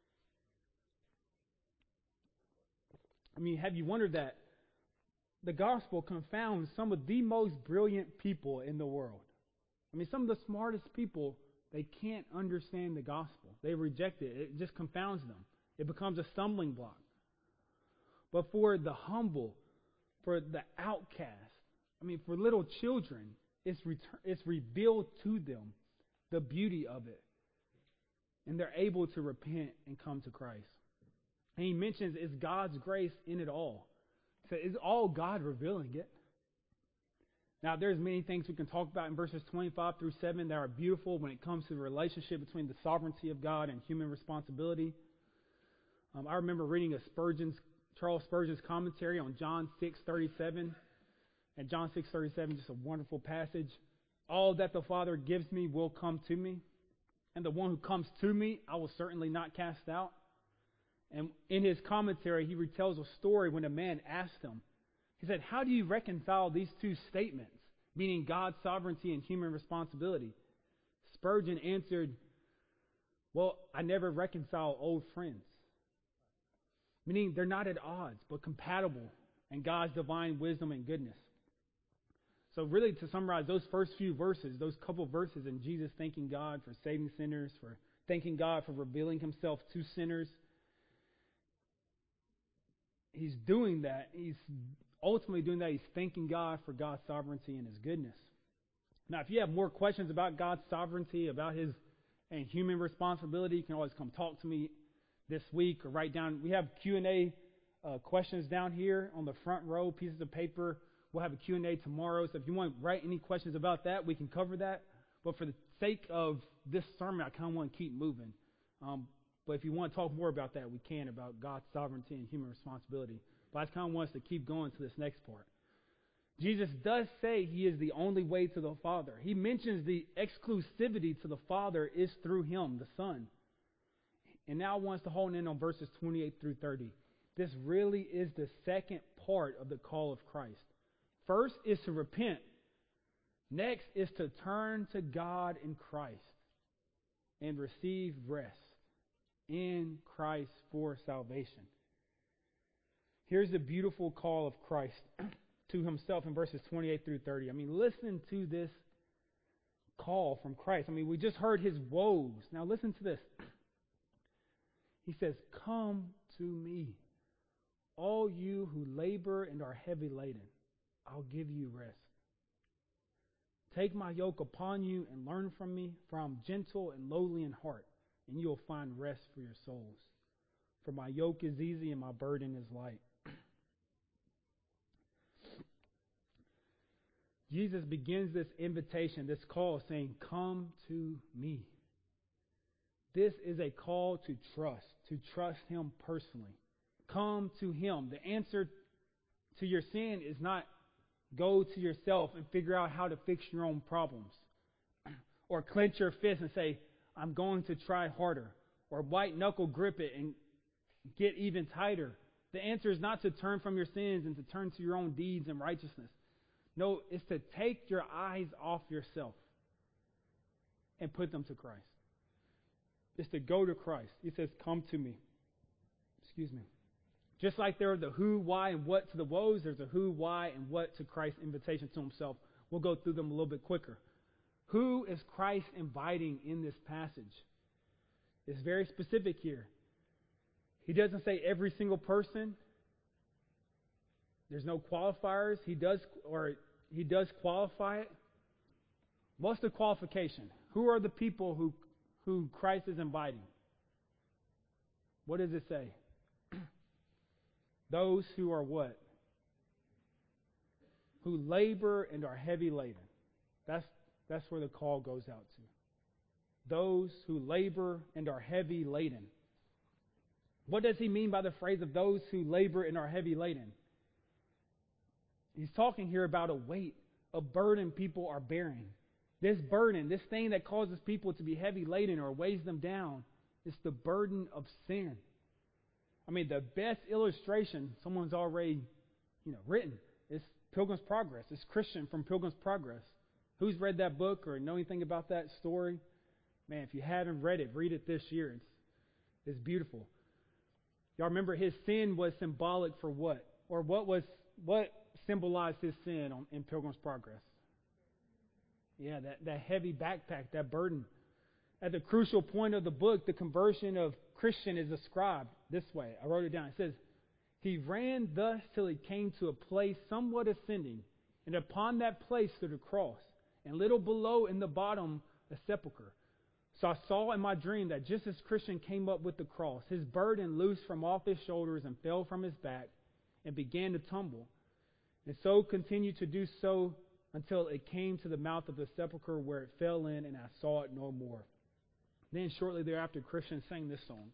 I mean, have you wondered that the gospel confounds some of the most brilliant people in the world? I mean, some of the smartest people, they can't understand the gospel. They reject it. It just confounds them. It becomes a stumbling block. But for the humble, for the outcast, I mean, for little children, it's revealed to them the beauty of it. And they're able to repent and come to Christ. And he mentions it's God's grace in it all. So it's all God revealing it. Now, there's many things we can talk about in verses 25 through 7 that are beautiful when it comes to the relationship between the sovereignty of God and human responsibility. I remember reading Charles Spurgeon's commentary on John 6:37. And John 6:37, just a wonderful passage. All that the Father gives me will come to me. And the one who comes to me, I will certainly not cast out. And in his commentary, he retells a story when a man asked him. He said, how do you reconcile these two statements, meaning God's sovereignty and human responsibility? Spurgeon answered, well, I never reconcile old friends. Meaning they're not at odds, but compatible in God's divine wisdom and goodness. So really, to summarize those first few verses, those couple verses in Jesus thanking God for saving sinners, for thanking God for revealing himself to sinners, he's doing that. He's ultimately doing that. He's thanking God for God's sovereignty and his goodness. Now, if you have more questions about God's sovereignty, about his and human responsibility, you can always come talk to me this week or write down. We have Q&A questions down here on the front row, pieces of paper. We'll have a Q&A tomorrow. So if you want to write any questions about that, we can cover that. But for the sake of this sermon, I kind of want to keep moving. But if you want to talk more about that, we can, about God's sovereignty and human responsibility. But I just kind of want us to keep going to this next part. Jesus does say he is the only way to the Father. He mentions the exclusivity to the Father is through him, the Son. And now I want us to hone in on verses 28 through 30. This really is the second part of the call of Christ. First is to repent. Next is to turn to God in Christ and receive rest in Christ for salvation. Here's the beautiful call of Christ to himself in verses 28 through 30. I mean, listen to this call from Christ. I mean, we just heard his woes. Now listen to this. He says, come to me, all you who labor and are heavy laden. I'll give you rest. Take my yoke upon you and learn from me, for I am gentle and lowly in heart, and you will find rest for your souls. For my yoke is easy and my burden is light. Jesus begins this invitation, this call, saying, come to me. This is a call to trust Him personally. Come to Him. The answer to your sin is not go to yourself and figure out how to fix your own problems. Or clench your fist and say, I'm going to try harder. Or white knuckle grip it and get even tighter. The answer is not to turn from your sins and to turn to your own deeds and righteousness. No, it's to take your eyes off yourself and put them to Christ. It's to go to Christ. He says, come to me. Excuse me. Just like there are the who, why, and what to the woes, there's a who, why, and what to Christ's invitation to Himself. We'll go through them a little bit quicker. Who is Christ inviting in this passage? It's very specific here. He doesn't say every single person. There's no qualifiers. He does qualify it. What's the qualification? Who are the people who Christ is inviting? What does it say? Those who are what? Who labor and are heavy laden. That's where the call goes out to. Those who labor and are heavy laden. What does He mean by the phrase of those who labor and are heavy laden? He's talking here about a weight, a burden people are bearing. This burden, this thing that causes people to be heavy laden or weighs them down, is the burden of sin. I mean, the best illustration someone's already, written is Pilgrim's Progress. It's Christian from Pilgrim's Progress. Who's read that book or know anything about that story? Man, if you haven't read it, read it this year. It's beautiful. Y'all remember his sin was symbolic for what? Or what symbolized his sin in Pilgrim's Progress? Yeah, that heavy backpack, that burden. At the crucial point of the book, the conversion of Christian is described this way. I wrote it down. It says, he ran thus till he came to a place somewhat ascending, and upon that place stood a cross, and little below in the bottom a sepulchre. So I saw in my dream that just as Christian came up with the cross, his burden loosed from off his shoulders and fell from his back and began to tumble, and so continued to do so until it came to the mouth of the sepulchre, where it fell in, and I saw it no more. Then shortly thereafter, Christian sang this song.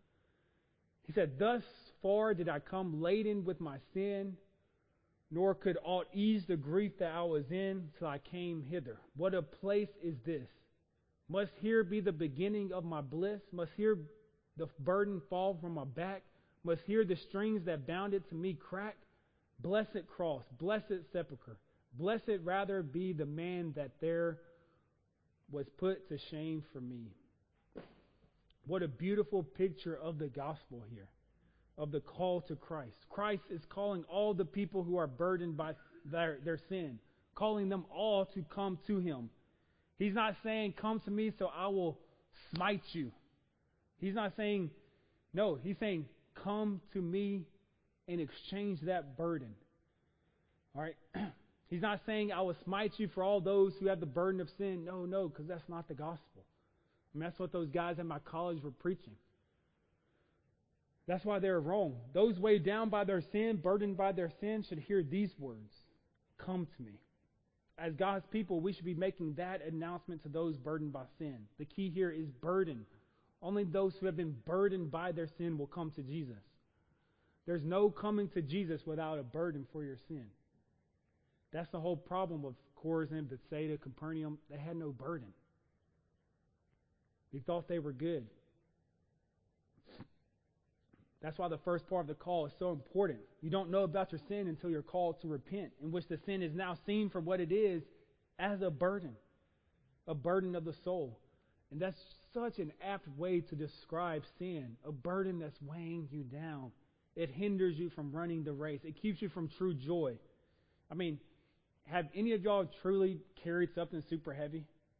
He said, thus far did I come laden with my sin, nor could aught ease the grief that I was in till I came hither. What a place is this! Must here be the beginning of my bliss? Must here the burden fall from my back? Must here the strings that bound it to me crack? Blessed cross, blessed sepulchre, blessed rather be the man that there was put to shame for me. What a beautiful picture of the gospel here, of the call to Christ. Christ is calling all the people who are burdened by their sin, calling them all to come to Him. He's not saying, come to me so I will smite you. He's not saying, no, He's saying, come to me and exchange that burden. All right? He's not saying, I will smite you for all those who have the burden of sin. No, because that's not the gospel. I mean, that's what those guys at my college were preaching. That's why they're wrong. Those weighed down by their sin, burdened by their sin, should hear these words, come to me. As God's people, we should be making that announcement to those burdened by sin. The key here is burden. Only those who have been burdened by their sin will come to Jesus. There's no coming to Jesus without a burden for your sin. That's the whole problem of Chorazin, Bethsaida, Capernaum. They had no burden. They thought they were good. That's why the first part of the call is so important. You don't know about your sin until you're called to repent, in which the sin is now seen for what it is, as a burden of the soul. And that's such an apt way to describe sin, a burden that's weighing you down. It hinders you from running the race. It keeps you from true joy. I mean, have any of y'all truly carried something super heavy?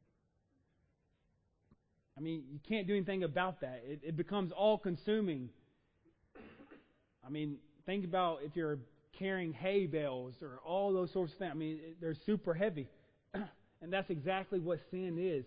I mean, you can't do anything about that. It becomes all-consuming. I mean, think about if you're carrying hay bales or all those sorts of things. I mean, they're super heavy. And And that's exactly what sin is.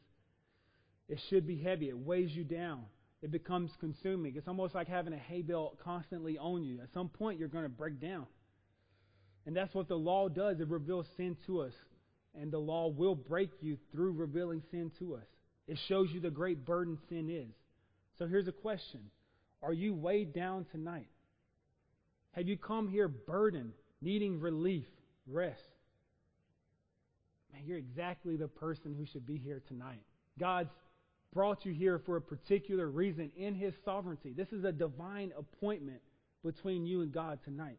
It should be heavy. It weighs you down. It becomes consuming. It's almost like having a hay bale constantly on you. At some point, you're going to break down. And that's what the law does. It reveals sin to us. And the law will break you through revealing sin to us. It shows you the great burden sin is. So here's a question. Are you weighed down tonight? Have you come here burdened, needing relief, rest? Man, you're exactly the person who should be here tonight. God's brought you here for a particular reason in His sovereignty. This is a divine appointment between you and God tonight.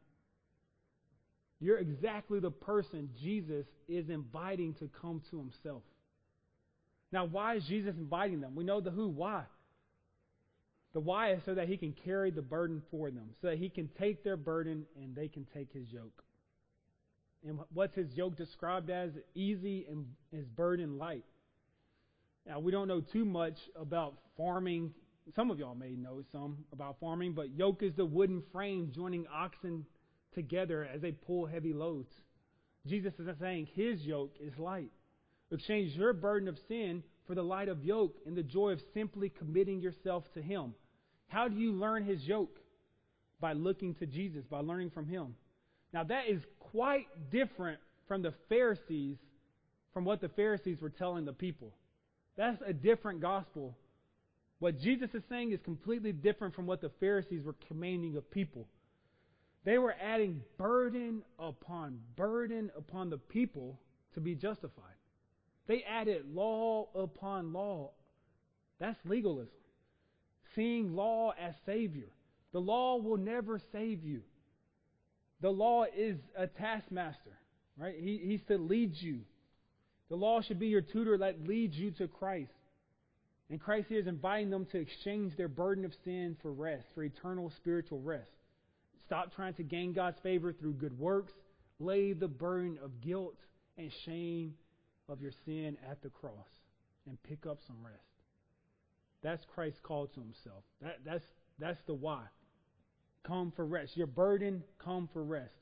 You're exactly the person Jesus is inviting to come to Himself. Now, why is Jesus inviting them? We know the who. Why? The why is so that He can carry the burden for them, so that He can take their burden and they can take His yoke. And what's His yoke described as? Easy and His burden light. Now, we don't know too much about farming. Some of y'all may know some about farming, but yoke is the wooden frame joining oxen together as they pull heavy loads. Jesus is saying His yoke is light. Exchange your burden of sin for the light of yoke and the joy of simply committing yourself to Him. How do you learn His yoke? By looking to Jesus, by learning from Him. Now that is quite different from the Pharisees, from what the Pharisees were telling the people. That's a different gospel. What Jesus is saying is completely different from what the Pharisees were commanding of people. They were adding burden upon the people to be justified. They added law upon law. That's legalism. Seeing law as Savior. The law will never save you. The law is a taskmaster, right? He's to lead you. The law should be your tutor that leads you to Christ. And Christ here is inviting them to exchange their burden of sin for rest, for eternal spiritual rest. Stop trying to gain God's favor through good works. Lay the burden of guilt and shame of your sin at the cross and pick up some rest. That's Christ's call to Himself. That's the why. Come for rest. Your burden, come for rest.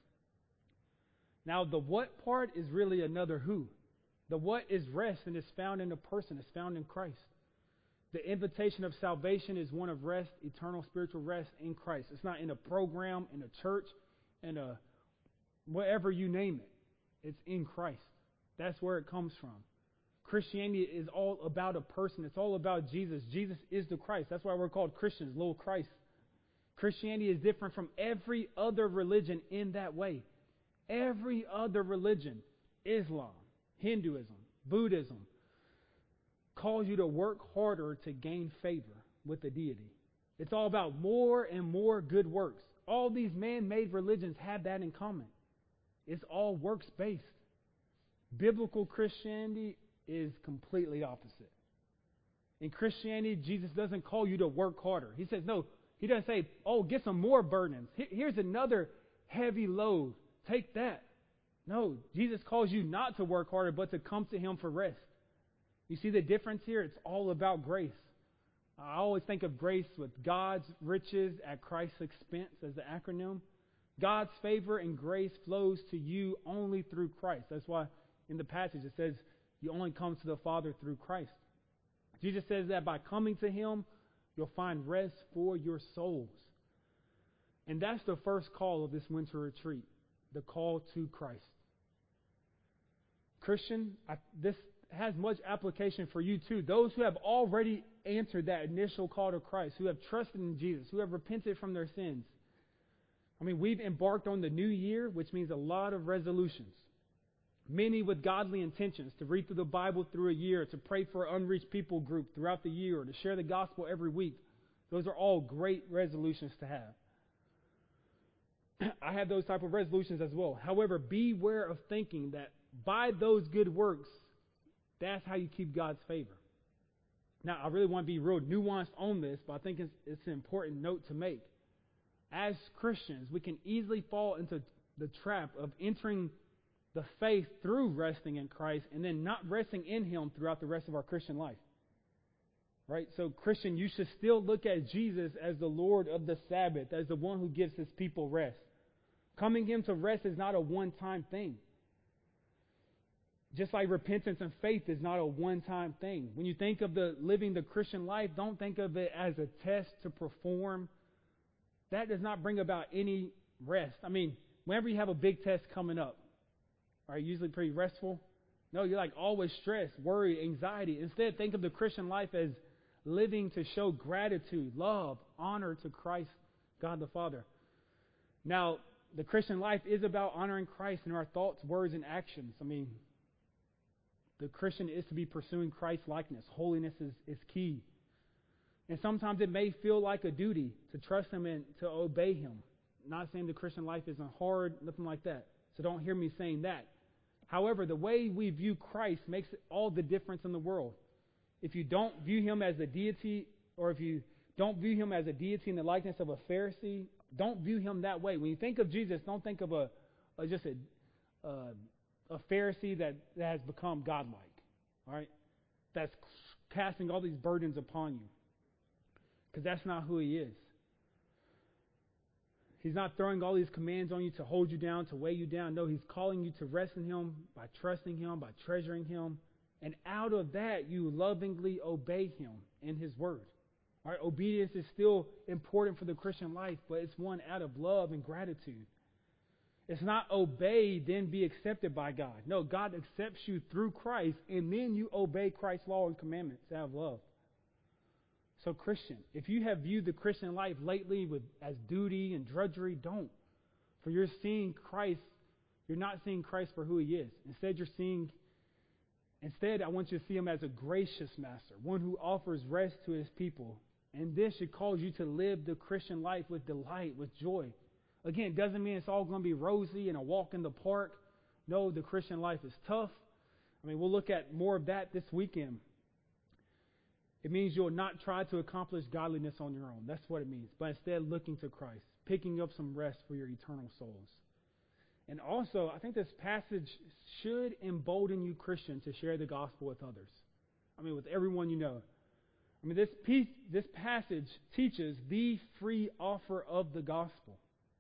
Now, the what part is really another who. The what is rest, and it's found in a person. It's found in Christ. The invitation of salvation is one of rest, eternal spiritual rest in Christ. It's not in a program, in a church, in a whatever you name it. It's in Christ. That's where it comes from. Christianity is all about a person. It's all about Jesus. Jesus is the Christ. That's why we're called Christians, little Christ. Christianity is different from every other religion in that way. Every other religion, Islam, Hinduism, Buddhism, calls you to work harder to gain favor with the deity. It's all about more and more good works. All these man-made religions have that in common. It's all works-based. Biblical Christianity is completely opposite. In Christianity, Jesus doesn't call you to work harder. He says, no, He doesn't say, oh, get some more burdens. Here's another heavy load. Take that. No, Jesus calls you not to work harder, but to come to Him for rest. You see the difference here? It's all about grace. I always think of grace with God's riches at Christ's expense as the acronym. God's favor and grace flows to you only through Christ. That's why in the passage it says you only come to the Father through Christ. Jesus says that by coming to Him, you'll find rest for your souls. And that's the first call of this winter retreat, the call to Christ. Christian, this has much application for you too. Those who have already answered that initial call to Christ, who have trusted in Jesus, who have repented from their sins. I mean, we've embarked on the new year, which means a lot of resolutions. Many with godly intentions to read through the Bible through a year, to pray for an unreached people group throughout the year, or to share the gospel every week. Those are all great resolutions to have. I have those type of resolutions as well. However, beware of thinking that by those good works, that's how you keep God's favor. Now, I really want to be real nuanced on this, but I think it's an important note to make. As Christians, we can easily fall into the trap of entering the faith through resting in Christ and then not resting in Him throughout the rest of our Christian life. Right? So, Christian, you should still look at Jesus as the Lord of the Sabbath, as the one who gives His people rest. Coming Him to rest is not a one-time thing. Just like repentance and faith is not a one-time thing. When you think of living the Christian life, don't think of it as a test to perform. That does not bring about any rest. I mean, whenever you have a big test coming up, are you usually pretty restful? No, you're like always stressed, worried, anxiety. Instead, think of the Christian life as living to show gratitude, love, honor to Christ, God the Father. Now, the Christian life is about honoring Christ in our thoughts, words, and actions. I mean, the Christian is to be pursuing Christ's likeness. Holiness is key. And sometimes it may feel like a duty to trust Him and to obey Him. Not saying the Christian life isn't hard, nothing like that. So don't hear me saying that. However, the way we view Christ makes all the difference in the world. If you don't view Him as a deity, or if you don't view Him as a deity in the likeness of a Pharisee, don't view Him that way. When you think of Jesus, don't think of just a Pharisee that has become godlike, all right? That's casting all these burdens upon you, because that's not who He is. He's not throwing all these commands on you to hold you down, to weigh you down. No, He's calling you to rest in Him by trusting Him, by treasuring Him. And out of that, you lovingly obey Him in His Word. All right, obedience is still important for the Christian life, but it's one out of love and gratitude. It's not obey, then be accepted by God. No, God accepts you through Christ, and then you obey Christ's law and commandments out of love. So, Christian, if you have viewed the Christian life lately as duty and drudgery, don't. For you're seeing Christ, you're not seeing Christ for who He is. Instead, I want you to see Him as a gracious master, one who offers rest to His people. And this should cause you to live the Christian life with delight, with joy. Again, it doesn't mean it's all going to be rosy and a walk in the park. No, the Christian life is tough. I mean, we'll look at more of that this weekend. It means you'll not try to accomplish godliness on your own. That's what it means. But instead, looking to Christ, picking up some rest for your eternal souls. And also, I think this passage should embolden you, Christian, to share the gospel with others. I mean, with everyone you know. I mean, this passage teaches the free offer of the gospel.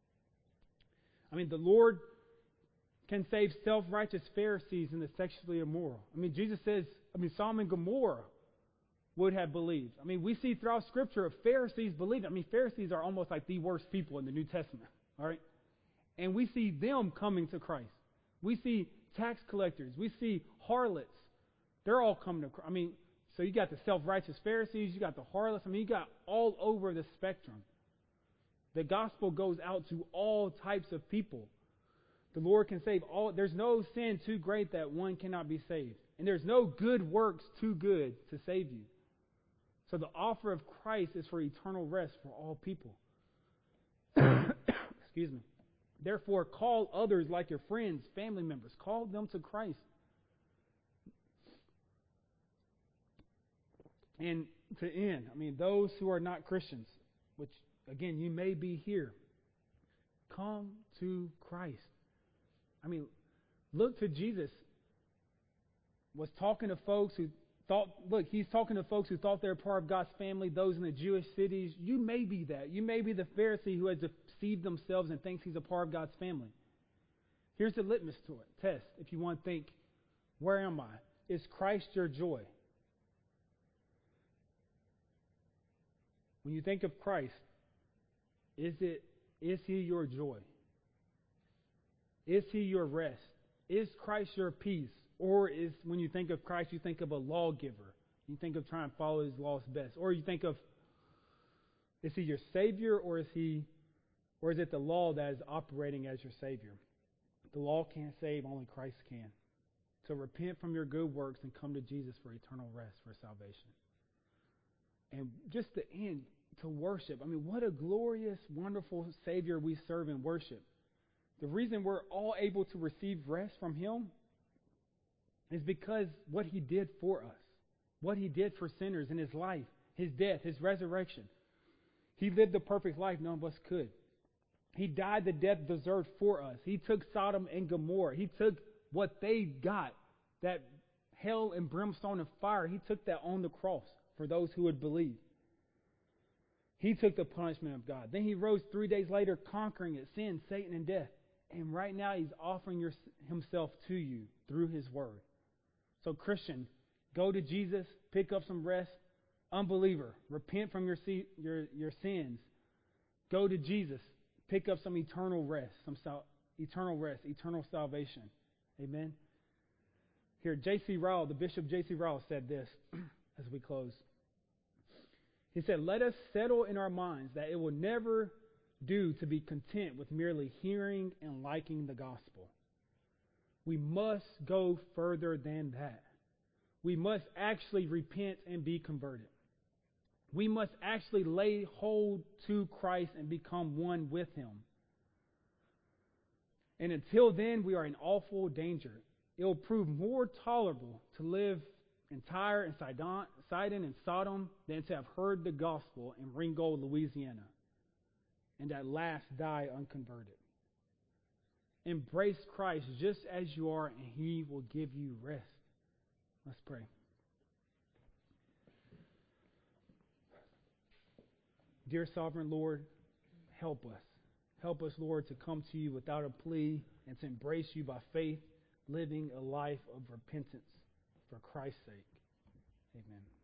I mean, the Lord can save self-righteous Pharisees and the sexually immoral. I mean, Jesus says, Sodom and Gomorrah would have believed. I mean, we see throughout Scripture Pharisees believed. I mean, Pharisees are almost like the worst people in the New Testament. All right? And we see them coming to Christ. We see tax collectors. We see harlots. They're all coming to Christ. I mean, so you got the self-righteous Pharisees. You got the harlots. I mean, you got all over the spectrum. The gospel goes out to all types of people. The Lord can save all. There's no sin too great that one cannot be saved. And there's no good works too good to save you. So the offer of Christ is for eternal rest for all people. Excuse me. Therefore, call others like your friends, family members. Call them to Christ. And to end, I mean, those who are not Christians, which, again, you may be here, come to Christ. I mean, look to Jesus. Was talking to folks who he's talking to folks who thought they're part of God's family, those in the Jewish cities. You may be that. You may be the Pharisee who has deceived themselves and thinks he's a part of God's family. Here's the litmus test. If you want to think, where am I? Is Christ your joy? When you think of Christ, is He your joy? Is He your rest? Is Christ your peace? Or is, when you think of Christ, you think of a lawgiver. You think of trying to follow His laws best. Or you think of, is He your Savior, or is it the law that is operating as your Savior? The law can't save, only Christ can. So repent from your good works and come to Jesus for eternal rest, for salvation. And just to end, to worship. I mean, what a glorious, wonderful Savior we serve in worship. The reason we're all able to receive rest from Him is because what He did for us, what He did for sinners in His life, His death, His resurrection. He lived the perfect life none of us could. He died the death deserved for us. He took Sodom and Gomorrah. He took what they got, that hell and brimstone and fire. He took that on the cross for those who would believe. He took the punishment of God. Then He rose 3 days later, conquering it, sin, Satan, and death. And right now He's offering Himself to you through His Word. So, Christian, go to Jesus, pick up some rest. Unbeliever, repent from your sins. Go to Jesus, pick up some eternal rest, eternal salvation. Amen. Here, J.C. Ryle, the Bishop J.C. Ryle said this as we close. He said, "Let us settle in our minds that it will never do to be content with merely hearing and liking the gospel. We must go further than that. We must actually repent and be converted. We must actually lay hold to Christ and become one with Him. And until then, we are in awful danger. It will prove more tolerable to live in Tyre and Sidon and Sodom than to have heard the gospel in Ringgold, Louisiana, and at last die unconverted. Embrace Christ just as you are, and He will give you rest." Let's pray. Dear Sovereign Lord, help us. Help us, Lord, to come to you without a plea and to embrace you by faith, living a life of repentance for Christ's sake. Amen.